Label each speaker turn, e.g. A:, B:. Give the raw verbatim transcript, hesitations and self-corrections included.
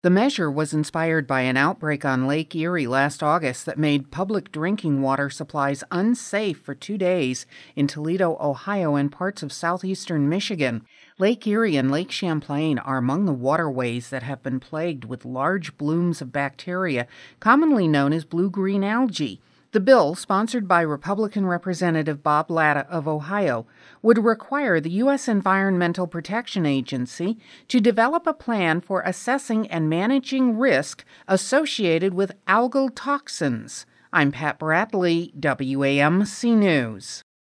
A: The measure was inspired by an outbreak on Lake Erie last August that made public drinking water supplies unsafe for two days in Toledo, Ohio, and parts of southeastern Michigan. Lake Erie and Lake Champlain are among the waterways that have been plagued with large blooms of bacteria, commonly known as blue-green algae. The bill, sponsored by Republican Representative Bob Latta of Ohio, would require the U S Environmental Protection Agency to develop a plan for assessing and managing risk associated with algal toxins. I'm Pat Bradley, W A M C News.